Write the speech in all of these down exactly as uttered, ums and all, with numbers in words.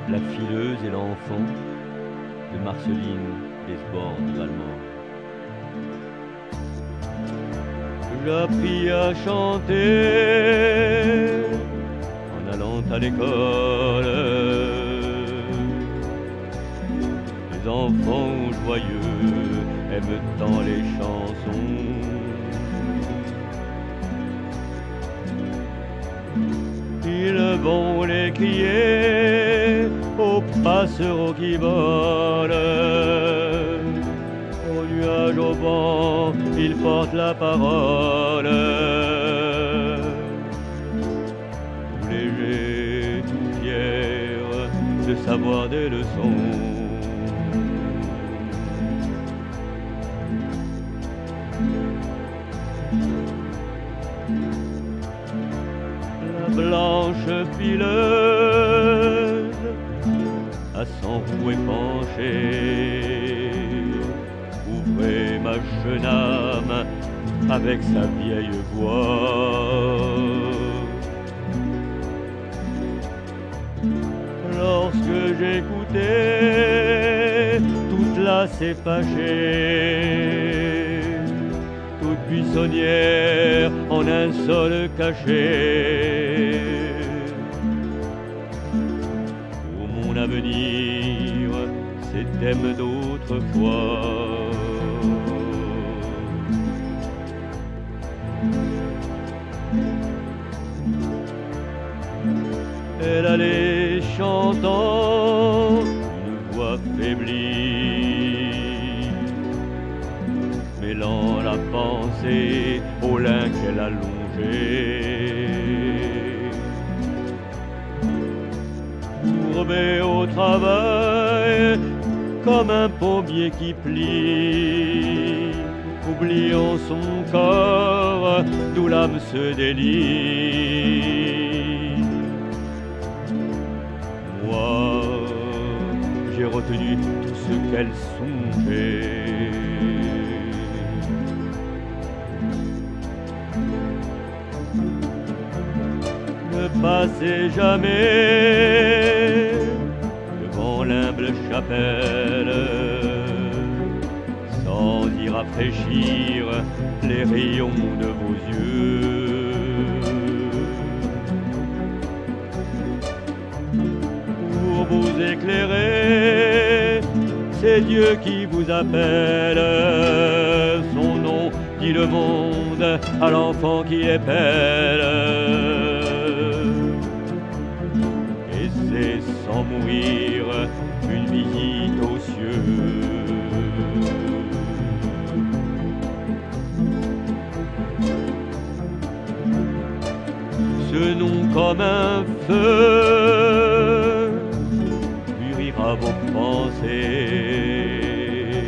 la fileuse et l'enfant de Marceline Desbordes-Valmont. J'appris à chanter en allant à l'école. Les enfants joyeux aiment tant les chansons. Ils vont les crier aux passereaux qui volent. Au nuage, au vent, ils portent la parole. Tout léger, tout fier de savoir des leçons. La blanche fileuse à son rouet penché ouvrait ma jeune âme avec sa vieille voix. Lorsque j'écoutais, toute lassée fâchée, toute buissonnière en un seul cachet. Pour mon avenir, ces thèmes d'autrefois. Elle allait chantant une voix faiblie, mêlant la pensée au lin qu'elle allongeait. Courbée au travail comme un pommier qui plie, oubliant son corps d'où l'âme se délie. Moi, j'ai retenu tout ce qu'elle songeait. Ne passez jamais devant l'humble chapelle sans y rafraîchir les rayons de vos yeux. Pour vous éclairer, c'est Dieu qui vous appelle. Son nom dit le monde à l'enfant qui est belle. Et c'est sans mourir une visite aux cieux. Ce nom comme un feu mûrira vos pensées,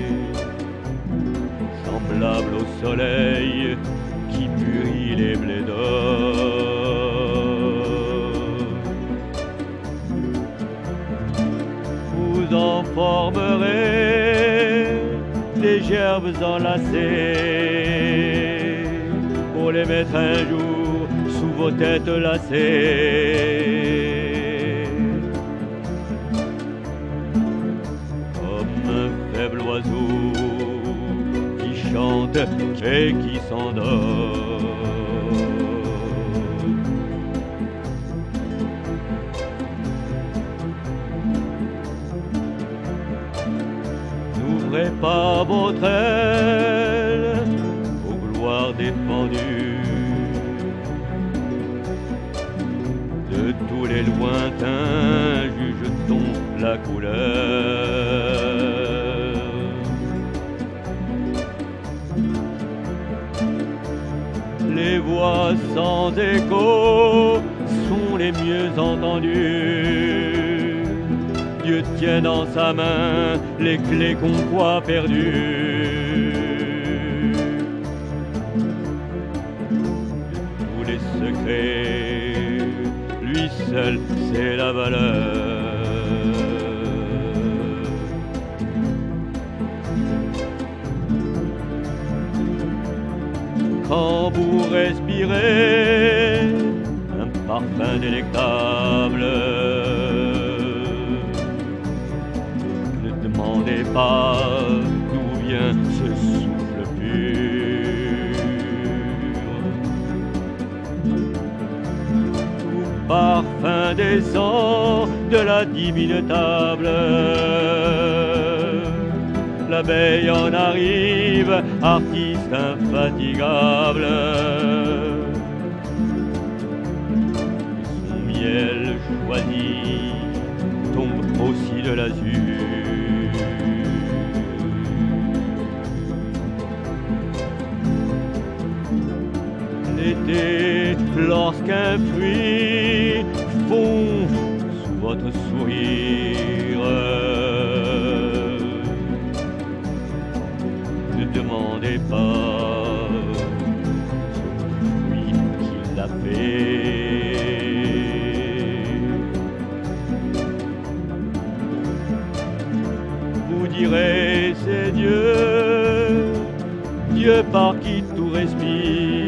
semblable au soleil qui purrit les blés d'or. Vous en formerez des gerbes enlacées pour les mettre un jour sous vos têtes lacées. Comme un faible oiseau qui chante et qui s'endort. N'ouvrez pas votre aile aux gloires défendues de tous les lointains, juge-t-on la couleur. Les voix sans écho sont les mieux entendues. Dieu tient dans sa main les clés qu'on croit perdues. De tous les secrets, lui seul c'est la valeur. Quand vous respirez un parfum délectable, descend de la divine table. L'abeille en arrive, artiste infatigable. Son miel choisi tombe aussi de l'azur. L'été, lorsqu'un fruit fond sous votre sourire, ne demandez pas celui qui l'a fait. Vous direz c'est Dieu, Dieu par qui tout respire.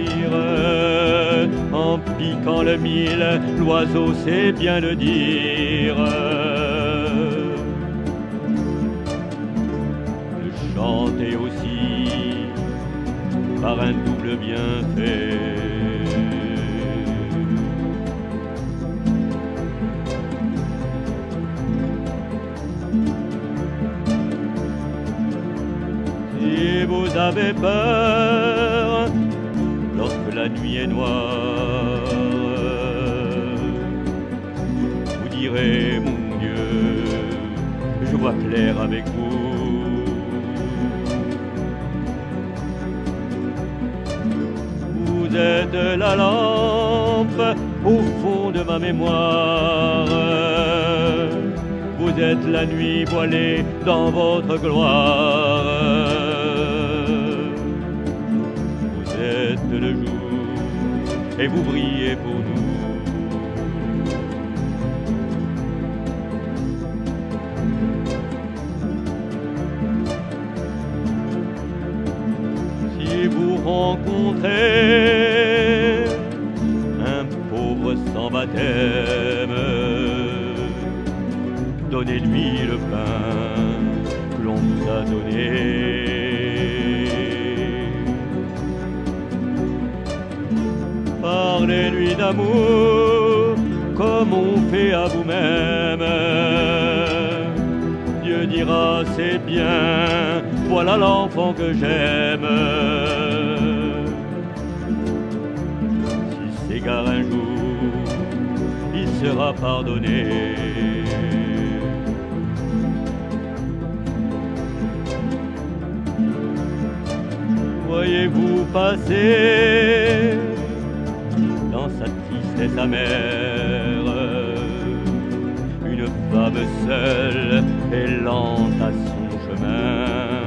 En piquant le mille, l'oiseau sait bien le dire. Le chanter aussi par un double bienfait. Si vous avez peur lorsque la nuit est noire, vous direz mon Dieu, je vois clair avec vous. Vous êtes la lampe au fond de ma mémoire. Vous êtes la nuit voilée dans votre gloire. Le jour et vous brillez pour nous. Si vous rencontrez un pauvre sans baptême, donnez-lui le pain que l'on vous a donné. Parlez-lui d'amour comme on fait à vous-même. Dieu dira c'est bien, voilà l'enfant que j'aime. S'il s'égare un jour, il sera pardonné. Voyez-vous passer dans sa tristesse amère une femme seule et lente à son chemin.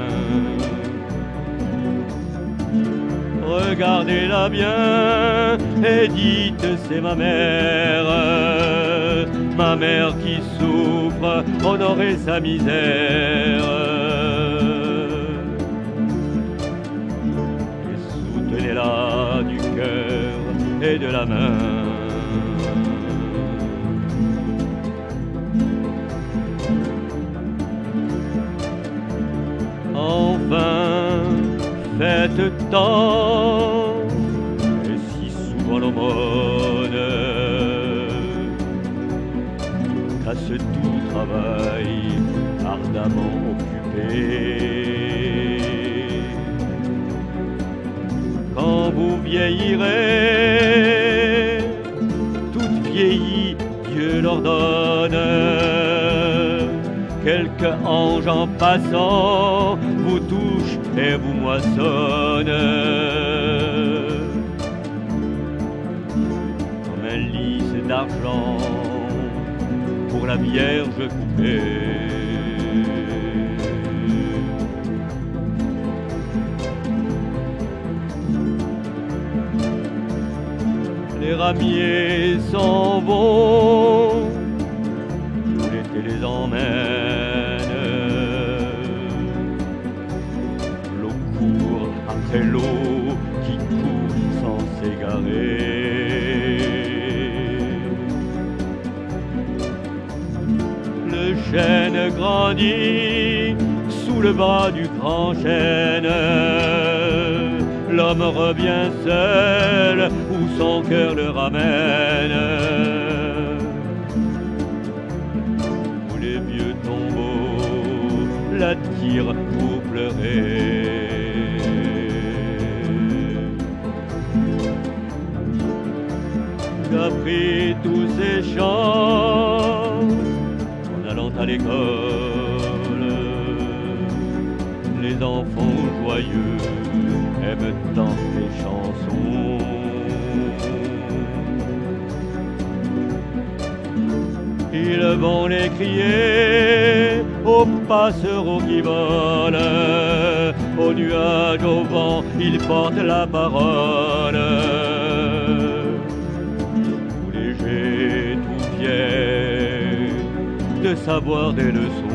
Regardez-la bien et dites c'est ma mère, ma mère qui souffre, honorez sa misère. Et soutenez-la du cœur et de la main. Enfin, faites tant et si souvent l'aumône qu'à ce doux travail ardemment occupé. Quand vous vieillirez, toute vieillie, Dieu l'ordonne. Quelque ange en passant vous touche et vous moissonne. Comme un lys d'argent pour la Vierge coupée. Les ramiers s'en vont, l'été les emmène. L'eau court après l'eau qui court sans s'égarer. Le chêne grandit sous le bras du grand chêne. L'homme revient seul où son cœur le ramène. attire pour pleurer. J'appris tous ces chants en allant à l'école. Les enfants joyeux aiment tant ces chansons. Ils vont les crier aux passereaux qui volent, aux nuages, au vent, ils portent la parole. Tout léger, tout fier de savoir des leçons.